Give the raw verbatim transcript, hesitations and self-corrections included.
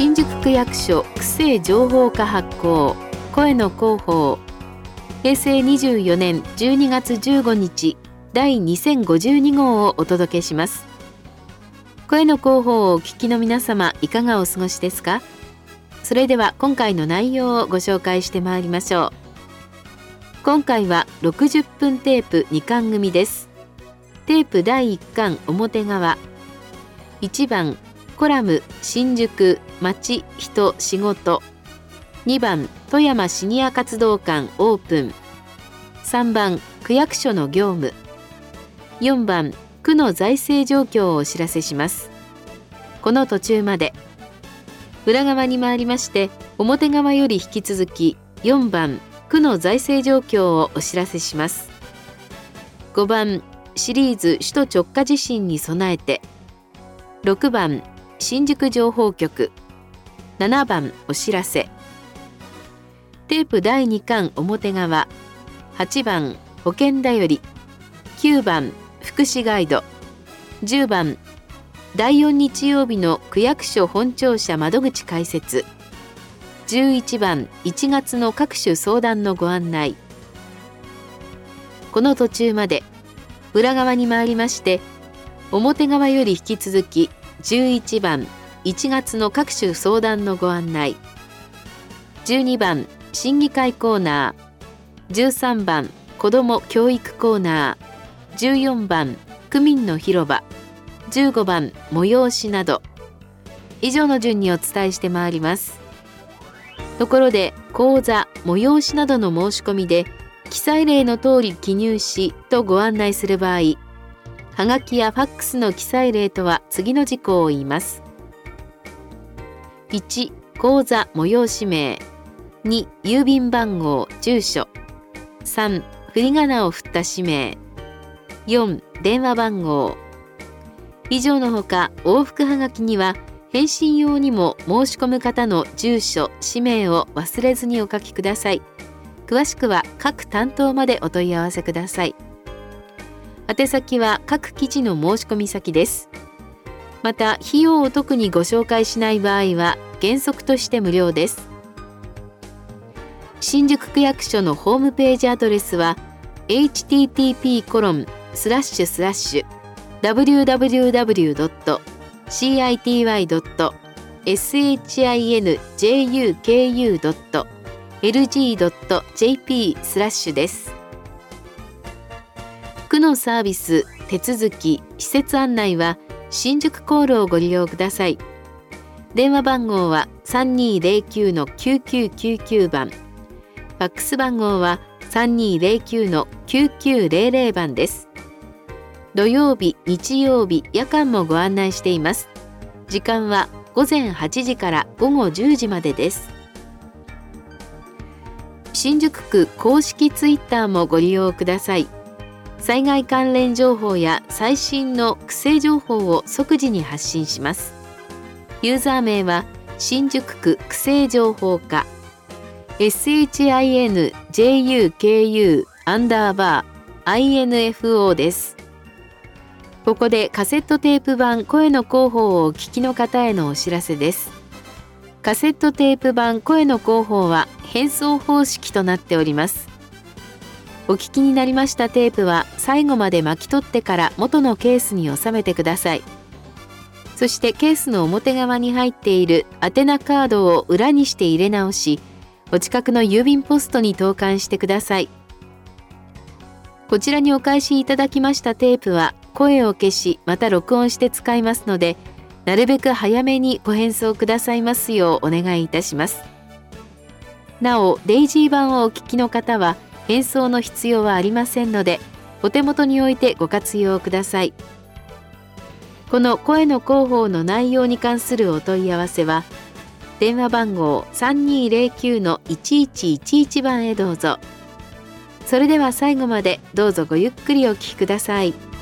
新宿区役所区政情報課発行声の広報へいせいにじゅうよねんじゅうにがつじゅうごにちだいにせんごじゅうにごうをお届けします。声の広報をお聞きの皆様、いかがお過ごしですか？それでは今回の内容をご紹介してまいりましょう。今回はろくじゅっぷんテープにかん組です。テープだいいっかん表側、いちばんコラム新宿街人仕事、にばん富山シニア活動館オープン、さんばん区役所の業務、よんばん区の財政状況をお知らせします。この途中まで。裏側に回りまして、表側より引き続きよんばん区の財政状況をお知らせします。ごばんシリーズ首都直下地震に備えて、ろくばん新宿情報局、ななばんお知らせ。テープだいにかん表側、はちばん保険だより、きゅうばん福祉ガイド、じゅうばんだいよん日曜日の区役所本庁舎窓口開設、じゅういちばんいちがつの各種相談のご案内。この途中まで。裏側に回りまして、表側より引き続きじゅういちばんいちがつの各種相談のご案内、じゅうにばん審議会コーナー、じゅうさんばん子ども教育コーナー、じゅうよんばん区民の広場、じゅうごばん催しなど、以上の順にお伝えしてまいります。ところで、講座催しなどの申し込みで記載例の通り記入しとご案内する場合、はがきやファックスの記載例とは次の事項を言います。いち講座催し名、に郵便番号住所、さん振り仮名を振った氏名、よん電話番号。以上のほか、往復はがきには返信用にも申し込む方の住所氏名を忘れずにお書きください。詳しくは各担当までお問い合わせください。宛先は各記事の申し込み先です。また、費用を特にご紹介しない場合は原則として無料です。新宿区役所のホームページアドレスは エイチティーティーピーコロンスラッシュスラッシュダブリューダブリューダブリュードットシーアイティーワイドットエスエイチアイエヌジェイユーケーユードットエルジードットジェーピー スラッシュです。区のサービス、手続き、施設案内は新宿コールをご利用ください。電話番号は さんにーぜろきゅうのきゅうきゅうきゅうきゅう 番、ファックス番号は さんにーぜろきゅうのきゅうきゅうぜろぜろ 番です。土曜日、日曜日、夜間もご案内しています。時間はごぜんはちじからごごじゅうじまでです。新宿区公式ツイッターもご利用ください。災害関連情報や最新の区政情報を即時に発信します。ユーザー名は新宿区区政情報課 エスエイチアイエヌジェイユーケーユー アンダーバー アイエヌエフオー です。ここでカセットテープ版声の広報をお聞きの方へのお知らせです。カセットテープ版声の広報は変装方式となっております。お聞きになりましたテープは最後まで巻き取ってから元のケースに収めてください。そしてケースの表側に入っている宛名カードを裏にして入れ直し、お近くの郵便ポストに投函してください。こちらにお返しいただきましたテープは声を消し、また録音して使いますので、なるべく早めにご返送くださいますようお願いいたします。なお、デイジー版をお聞きの方は返送の必要はありませんので、お手元に置いてご活用ください。この声の広報の内容に関するお問い合わせは、電話番号 さんにーぜろきゅうのいちいちいちいち 番へどうぞ。それでは最後までどうぞごゆっくりお聞きください。